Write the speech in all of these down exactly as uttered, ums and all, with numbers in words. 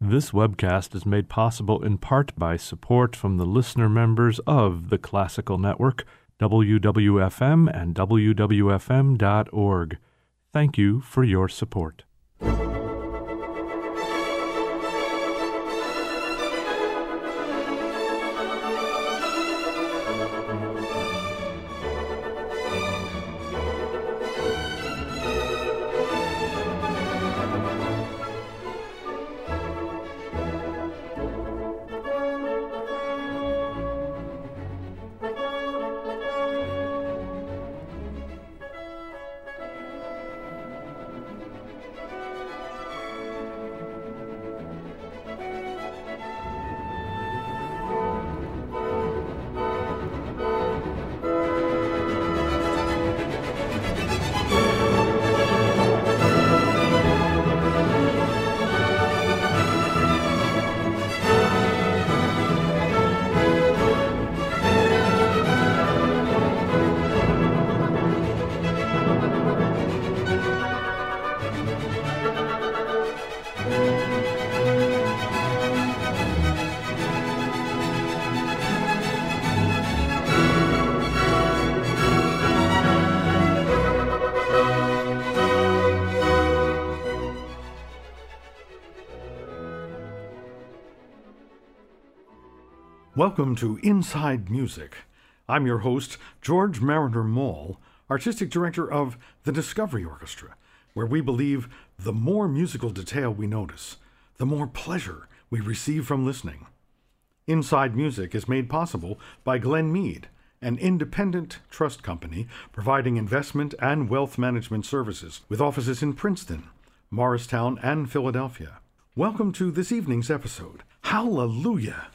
This webcast is made possible in part by support from the listener members of the Classical Network, W W F M and W W F M dot org. Thank you for your support. Welcome to Inside Music. I'm your host, George Mariner Mall, Artistic Director of the Discovery Orchestra, where we believe the more musical detail we notice, the more pleasure we receive from listening. Inside Music is made possible by Glen Mead, an independent trust company providing investment and wealth management services with offices in Princeton, Morristown, and Philadelphia. Welcome to this evening's episode. Hallelujah!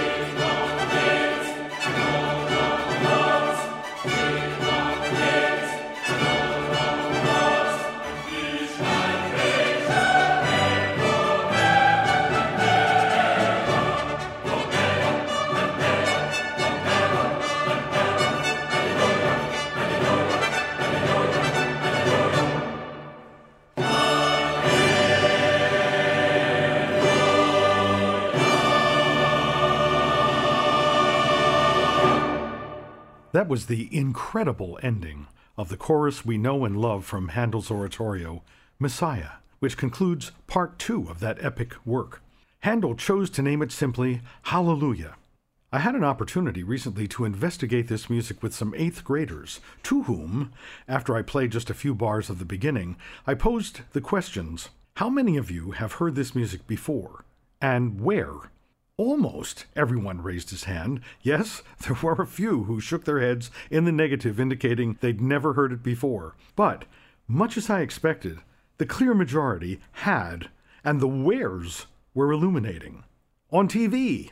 That was the incredible ending of the chorus we know and love from Handel's oratorio, Messiah, which concludes part two of that epic work. Handel chose to name it simply Hallelujah. I had an opportunity recently to investigate this music with some eighth graders, to whom, after I played just a few bars of the beginning, I posed the questions, how many of you have heard this music before, and where? Almost everyone raised his hand. Yes, there were a few who shook their heads in the negative, indicating they'd never heard it before. But, much as I expected, the clear majority had, and the wheres were illuminating. On T V,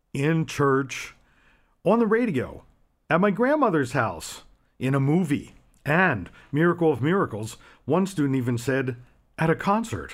in church, on the radio, at my grandmother's house, in a movie, and, miracle of miracles, one student even said, at a concert.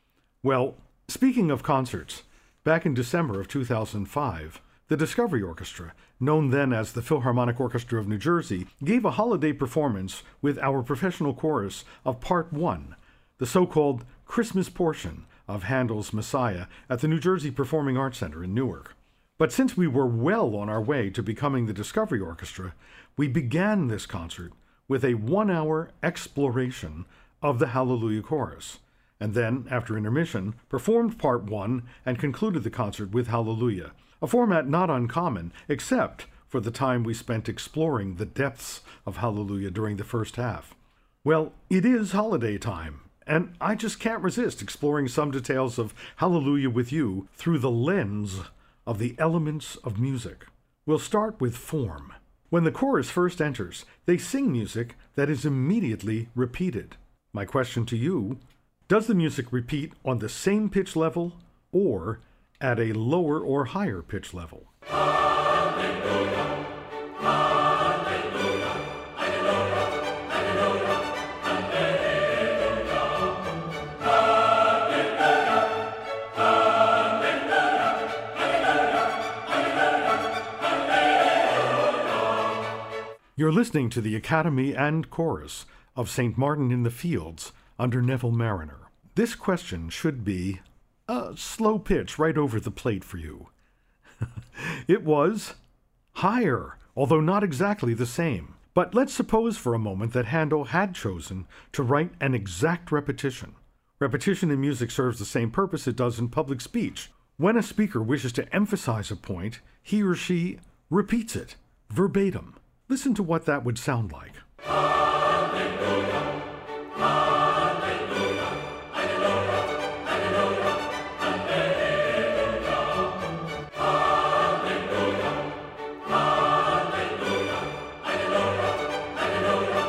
Well, speaking of concerts, back in December of two thousand five, the Discovery Orchestra, known then as the Philharmonic Orchestra of New Jersey, gave a holiday performance with our professional chorus of Part one, the so-called Christmas portion of Handel's Messiah at the New Jersey Performing Arts Center in Newark. But since we were well on our way to becoming the Discovery Orchestra, we began this concert with a one-hour exploration of the Hallelujah Chorus, and then, after intermission, performed Part one and concluded the concert with Hallelujah, a format not uncommon, except for the time we spent exploring the depths of Hallelujah during the first half. Well, it is holiday time, and I just can't resist exploring some details of Hallelujah with you through the lens of the elements of music. We'll start with form. When the chorus first enters, they sing music that is immediately repeated. My question to you: does the music repeat on the same pitch level or at a lower or higher pitch level? Hallelujah, hallelujah, hallelujah, hallelujah, hallelujah, hallelujah, hallelujah, hallelujah. You're listening to the Academy and Chorus of Saint Martin in the Fields under Neville Mariner. This question should be, a slow pitch right over the plate for you. It was higher, although not exactly the same. But let's suppose for a moment that Handel had chosen to write an exact repetition. Repetition in music serves the same purpose it does in public speech. When a speaker wishes to emphasize a point, he or she repeats it verbatim. Listen to what that would sound like. Hallelujah, hallelujah, hallelujah, hallelujah, hallelujah, hallelujah, hallelujah, hallelujah,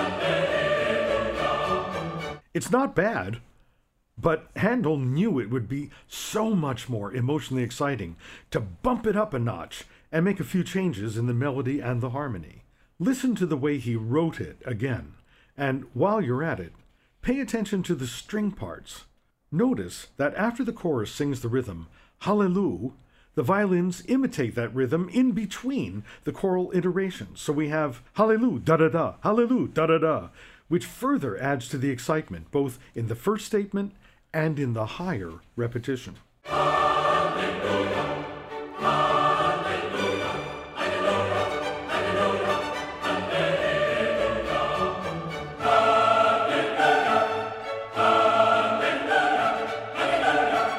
hallelujah. It's not bad. But Handel knew it would be so much more emotionally exciting to bump it up a notch and make a few changes in the melody and the harmony. Listen to the way he wrote it again, and while you're at it, pay attention to the string parts. Notice that after the chorus sings the rhythm, hallelujah, the violins imitate that rhythm in between the choral iterations. So we have hallelujah, da-da-da, hallelujah, da-da-da, which further adds to the excitement, both in the first statement and in the higher repetition. Hallelujah, hallelujah, hallelujah, hallelujah, hallelujah, hallelujah, hallelujah,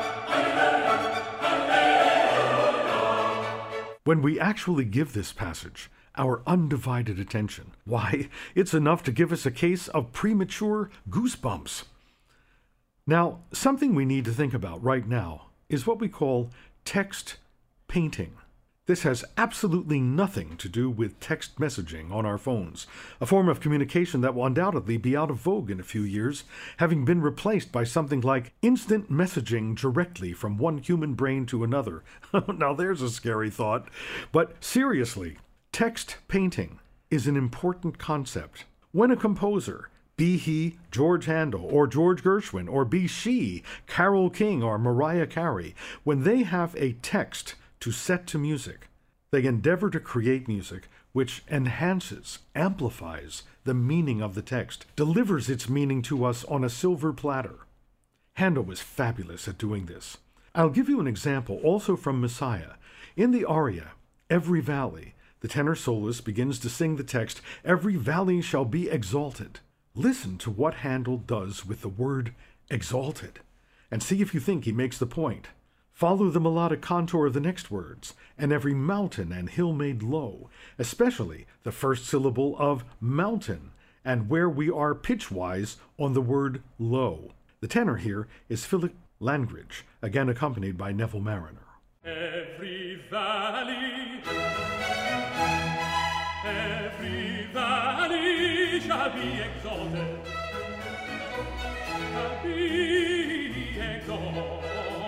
hallelujah. When we actually give this passage our undivided attention, why, it's enough to give us a case of premature goosebumps. Now, something we need to think about right now is what we call text painting. This has absolutely nothing to do with text messaging on our phones, a form of communication that will undoubtedly be out of vogue in a few years, having been replaced by something like instant messaging directly from one human brain to another. Now there's a scary thought. But seriously, text painting is an important concept. When a composer, be he George Handel or George Gershwin, or be she Carole King or Mariah Carey, when they have a text to set to music, they endeavor to create music which enhances, amplifies the meaning of the text, delivers its meaning to us on a silver platter. Handel was fabulous at doing this. I'll give you an example also from Messiah. In the aria, Every Valley, the tenor soloist begins to sing the text, "Every valley shall be exalted." Listen to what Handel does with the word exalted, and see if you think he makes the point. Follow the melodic contour of the next words, and every mountain and hill made low, especially the first syllable of mountain, and where we are pitch-wise on the word low. The tenor here is Philip Langridge, again accompanied by Neville Marriner. Every valley, every valley shall be exalted, shall be exalted,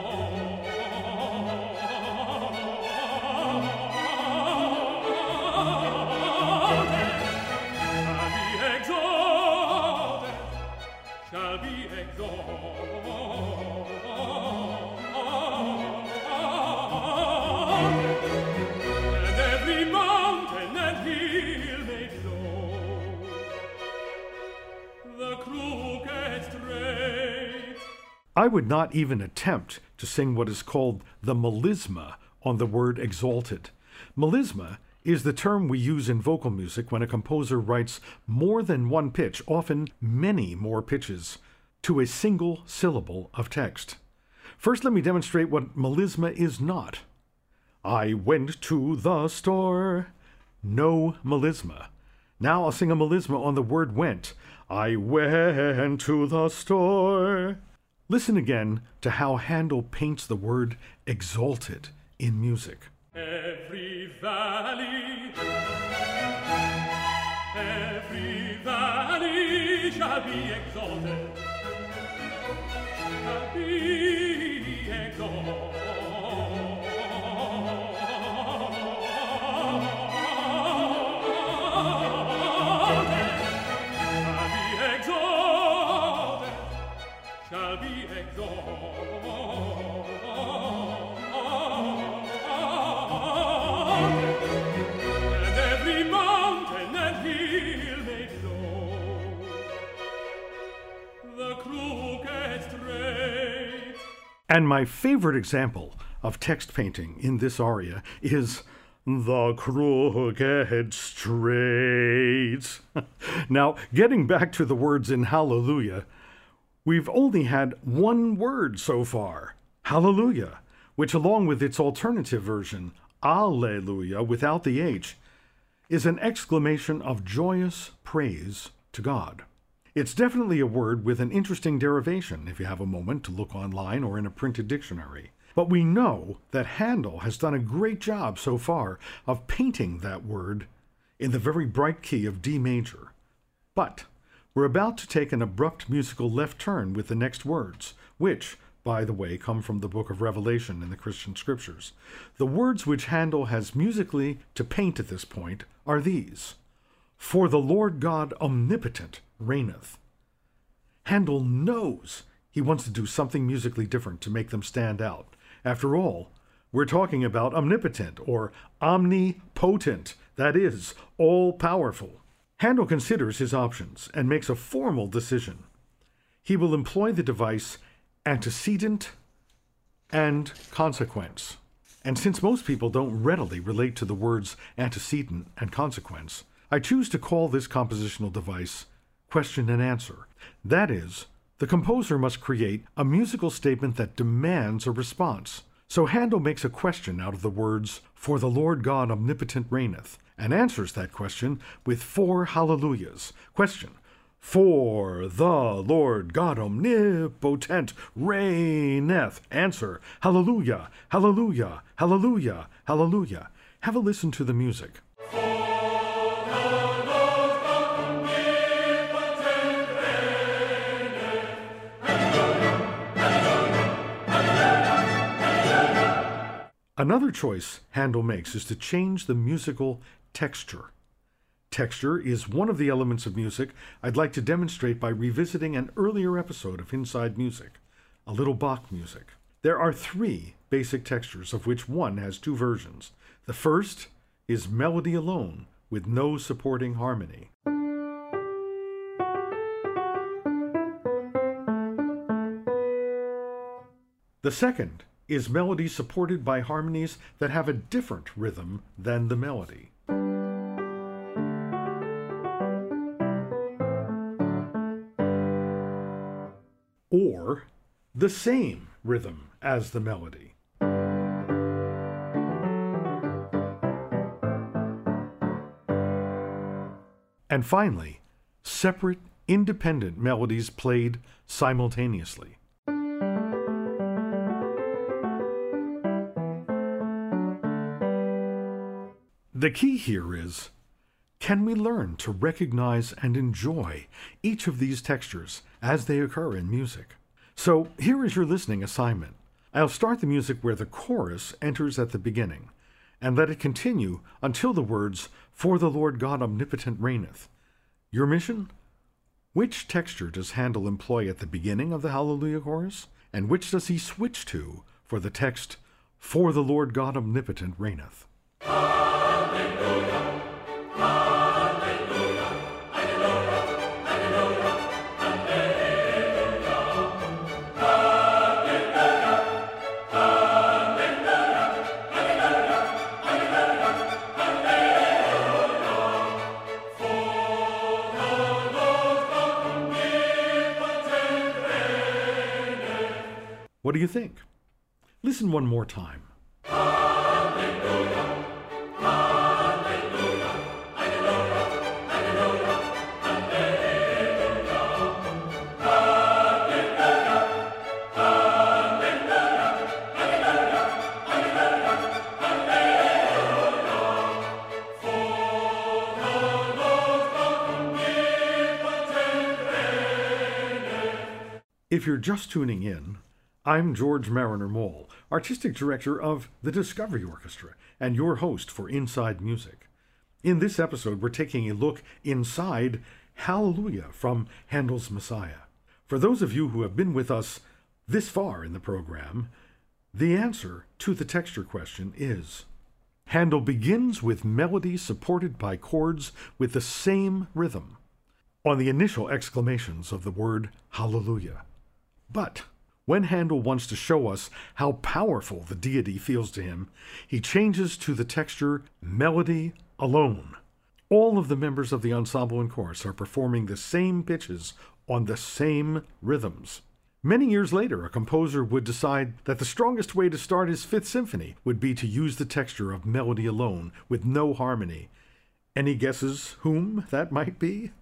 shall be exalted, and every mountain and hill made low, the crooked straight. I would not even attempt to sing what is called the melisma on the word exalted. Melisma is the term we use in vocal music when a composer writes more than one pitch, often many more pitches, to a single syllable of text. First, let me demonstrate what melisma is not. I went to the store. No melisma. Now I'll sing a melisma on the word went. I went to the store. Listen again to how Handel paints the word exalted in music. Every valley, every valley shall be exalted, shall be exalted, shall be exalted, shall be exalted. And my favorite example of text painting in this aria is "The crooked straits." Now, getting back to the words in Hallelujah, we've only had one word so far, Hallelujah, which along with its alternative version, Alleluia, without the H, is an exclamation of joyous praise to God. It's definitely a word with an interesting derivation if you have a moment to look online or in a printed dictionary. But we know that Handel has done a great job so far of painting that word in the very bright key of D major. But we're about to take an abrupt musical left turn with the next words, which, by the way, come from the book of Revelation in the Christian scriptures. The words which Handel has musically to paint at this point are these: "For the Lord God omnipotent reigneth." Handel knows he wants to do something musically different to make them stand out. After all, we're talking about omnipotent or omnipotent, that is, all-powerful. Handel considers his options and makes a formal decision. He will employ the device antecedent and consequence. And since most people don't readily relate to the words antecedent and consequence, I choose to call this compositional device question and answer. That is, the composer must create a musical statement that demands a response. So Handel makes a question out of the words, "For the Lord God omnipotent reigneth," and answers that question with four hallelujahs. Question: "For the Lord God omnipotent reigneth." Answer: hallelujah, hallelujah, hallelujah, hallelujah. Have a listen to the music. Another choice Handel makes is to change the musical texture. Texture is one of the elements of music I'd like to demonstrate by revisiting an earlier episode of Inside Music, a little Bach music. There are three basic textures, of which one has two versions. The first is melody alone, with no supporting harmony. The second is melody supported by harmonies that have a different rhythm than the melody. Or the same rhythm as the melody. And finally, separate, independent melodies played simultaneously. The key here is, can we learn to recognize and enjoy each of these textures as they occur in music? So here is your listening assignment. I'll start the music where the chorus enters at the beginning, and let it continue until the words, "For the Lord God omnipotent reigneth." Your mission? Which texture does Handel employ at the beginning of the Hallelujah chorus, and which does he switch to for the text, "For the Lord God omnipotent reigneth"? What do you think? Listen one more time. Hallelujah, hallelujah, hallelujah, hallelujah, hallelujah, hallelujah, hallelujah, hallelujah, hallelujah, for the Lord omnipotent reigneth. If you're just tuning in, I'm George Mariner Mole, Artistic Director of the Discovery Orchestra, and your host for Inside Music. In this episode, we're taking a look inside Hallelujah from Handel's Messiah. For those of you who have been with us this far in the program, the answer to the texture question is: Handel begins with melody supported by chords with the same rhythm on the initial exclamations of the word Hallelujah. But When Handel wants to show us how powerful the deity feels to him, he changes to the texture melody alone. All of the members of the ensemble and chorus are performing the same pitches on the same rhythms. Many years later, a composer would decide that the strongest way to start his Fifth Symphony would be to use the texture of melody alone, with no harmony. Any guesses whom that might be?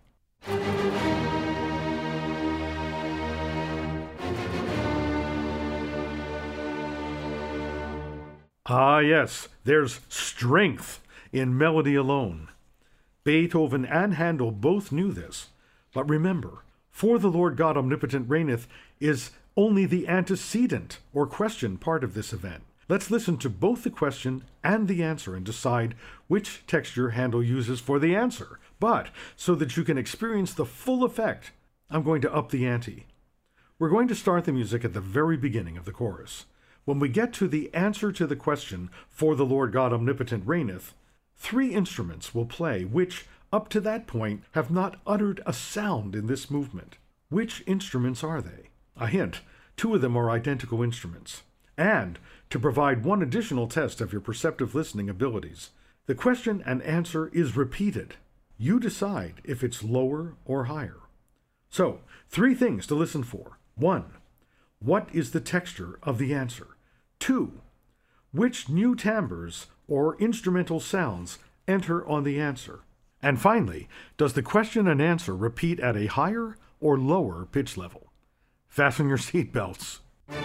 Ah, yes, there's strength in melody alone. Beethoven and Handel both knew this. But remember, "For the Lord God omnipotent reigneth" is only the antecedent or question part of this event. Let's listen to both the question and the answer and decide which texture Handel uses for the answer. But, so that you can experience the full effect, I'm going to up the ante. We're going to start the music at the very beginning of the chorus. When we get to the answer to the question, "For the Lord God omnipotent reigneth," three instruments will play which, up to that point, have not uttered a sound in this movement. Which instruments are they? A hint, two of them are identical instruments. And, to provide one additional test of your perceptive listening abilities, the question and answer is repeated. You decide if it's lower or higher. So, three things to listen for. One, what is the texture of the answer? Two, which new timbres or instrumental sounds enter on the answer? And finally, does the question and answer repeat at a higher or lower pitch level? Fasten your seatbelts.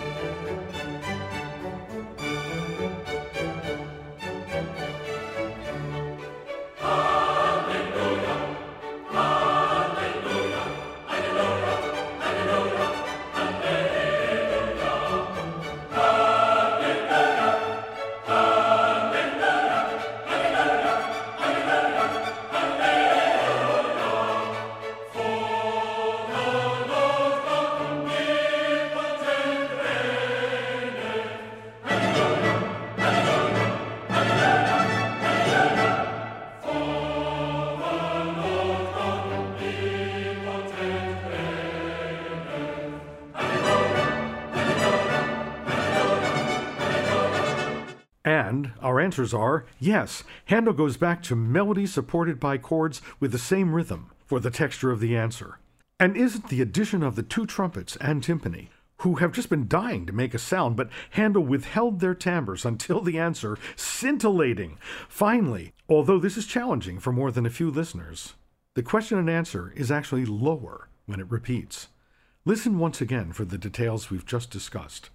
And our answers are, yes, Handel goes back to melody supported by chords with the same rhythm for the texture of the answer. And isn't the addition of the two trumpets and timpani, who have just been dying to make a sound, but Handel withheld their timbres until the answer, scintillating? Finally, although this is challenging for more than a few listeners, the question and answer is actually lower when it repeats. Listen once again for the details we've just discussed.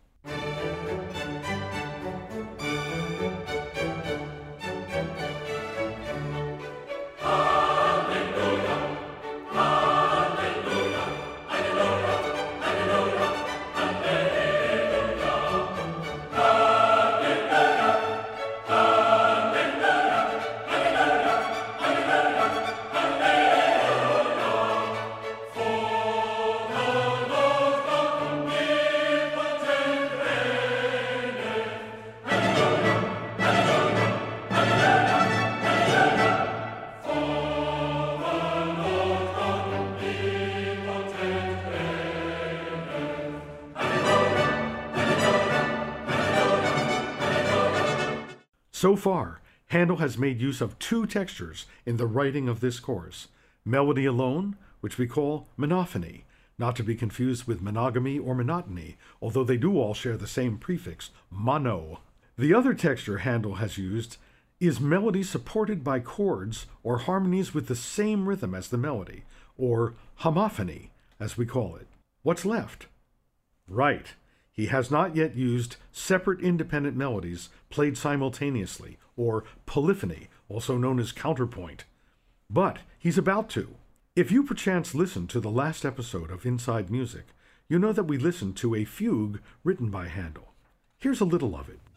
So far, Handel has made use of two textures in the writing of this chorus: melody alone, which we call monophony, not to be confused with monogamy or monotony, although they do all share the same prefix, mono. The other texture Handel has used is melody supported by chords or harmonies with the same rhythm as the melody, or homophony, as we call it. What's left? Right. He has not yet used separate independent melodies played simultaneously, or polyphony, also known as counterpoint. But he's about to. If you perchance listened to the last episode of Inside Music, you know that we listened to a fugue written by Handel. Here's a little of it.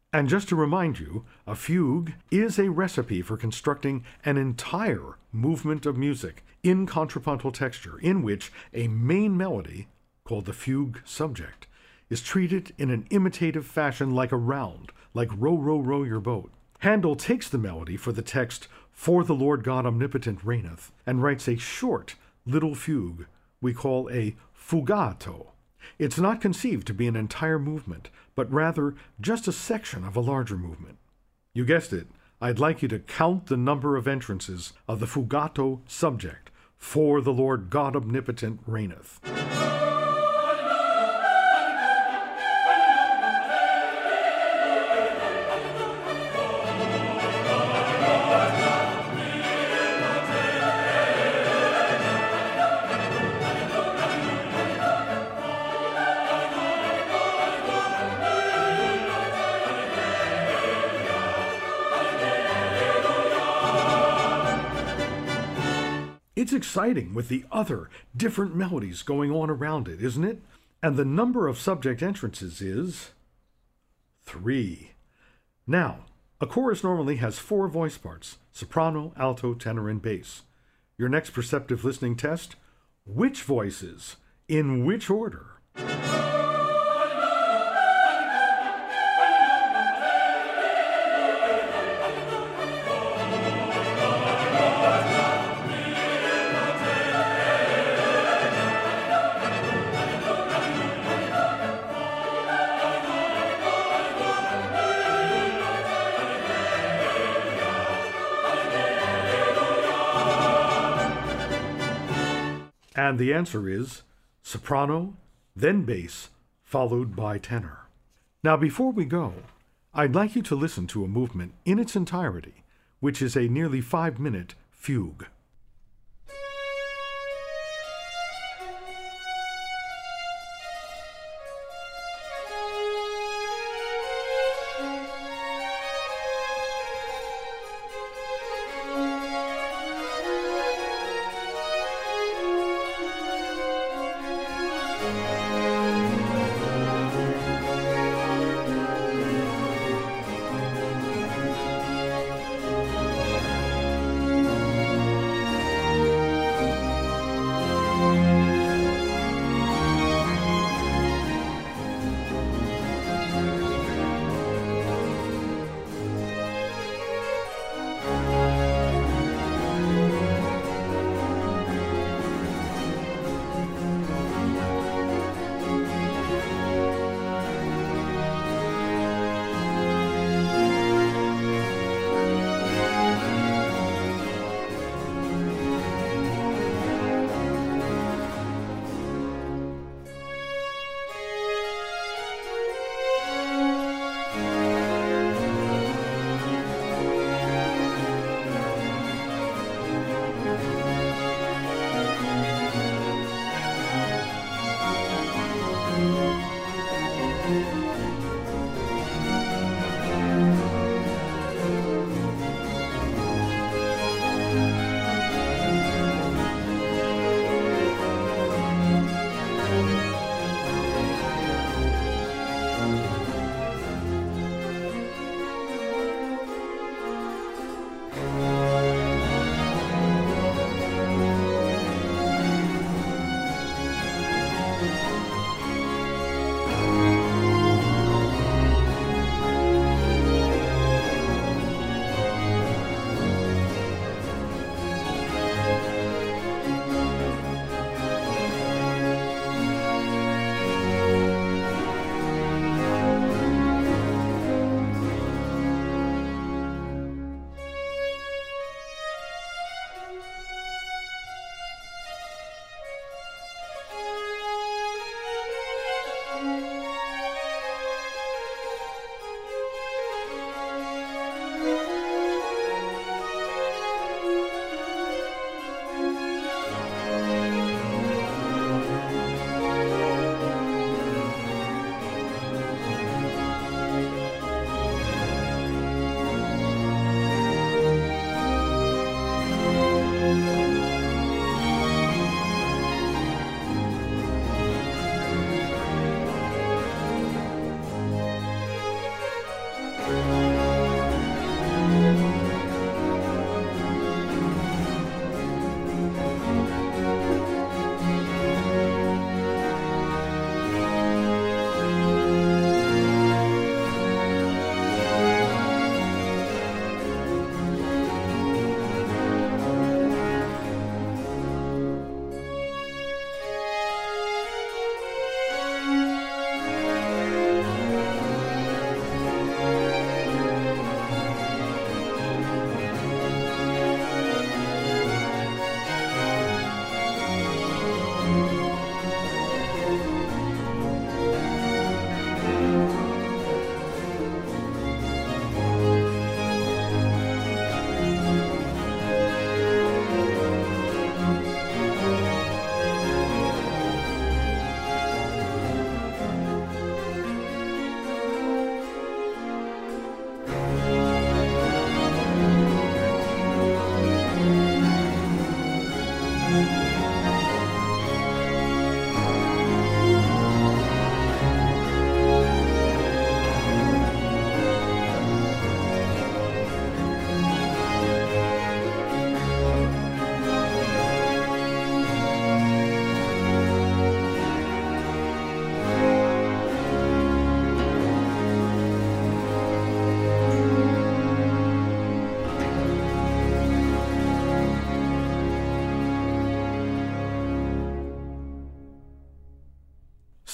And just to remind you, a fugue is a recipe for constructing an entire movement of music in contrapuntal texture, in which a main melody, called the fugue subject, is treated in an imitative fashion like a round, like row, row, row your boat. Handel takes the melody for the text, "For the Lord God omnipotent reigneth," and writes a short little fugue we call a fugato. It's not conceived to be an entire movement, but rather just a section of a larger movement. You guessed it, I'd like you to count the number of entrances of the fugato subject, "For the Lord God omnipotent reigneth." It's exciting with the other different melodies going on around it, isn't it? And the number of subject entrances is three. Now, a chorus normally has four voice parts: soprano, alto, tenor, and bass. Your next perceptive listening test: which voices, in which order? And the answer is soprano, then bass, followed by tenor. Now, before we go, I'd like you to listen to a movement in its entirety, which is a nearly five-minute fugue.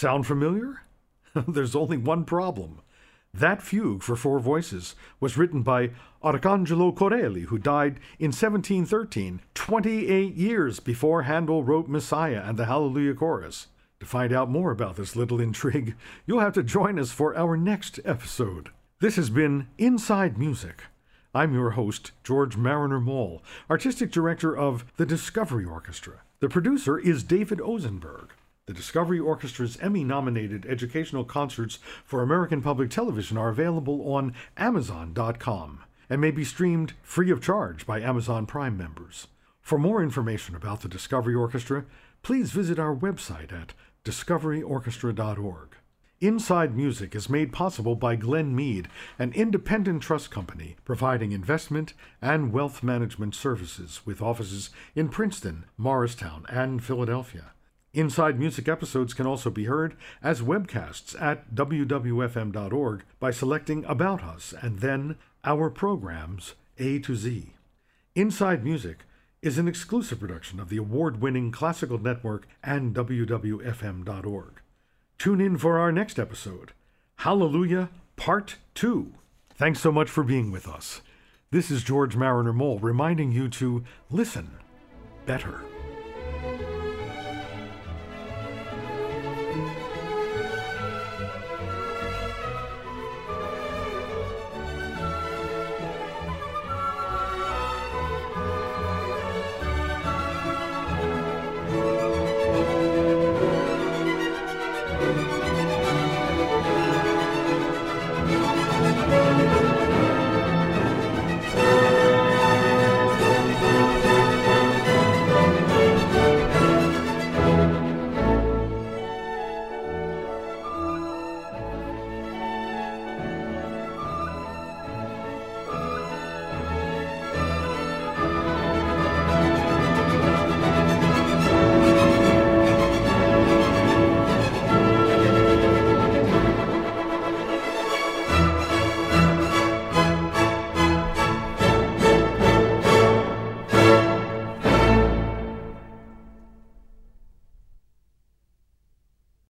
Sound familiar? There's only one problem. That fugue for four voices was written by Arcangelo Corelli, who died in seventeen thirteen, twenty-eight years before Handel wrote Messiah and the Hallelujah Chorus. To find out more about this little intrigue, you'll have to join us for our next episode. This has been Inside Music. I'm your host, George Mariner Mall, Artistic Director of the Discovery Orchestra. The producer is David Ozenberg. The Discovery Orchestra's Emmy-nominated educational concerts for American Public Television are available on Amazon dot com and may be streamed free of charge by Amazon Prime members. For more information about the Discovery Orchestra, please visit our website at discovery orchestra dot org. Inside Music is made possible by Glenn Mead, an independent trust company providing investment and wealth management services with offices in Princeton, Morristown, and Philadelphia. Inside Music episodes can also be heard as webcasts at w w f m dot org by selecting About Us and then Our Programs A to Z. Inside Music is an exclusive production of the award-winning Classical Network and w w f m dot org. Tune in for our next episode, Hallelujah Part two. Thanks so much for being with us. This is George Mariner Mole reminding you to listen better.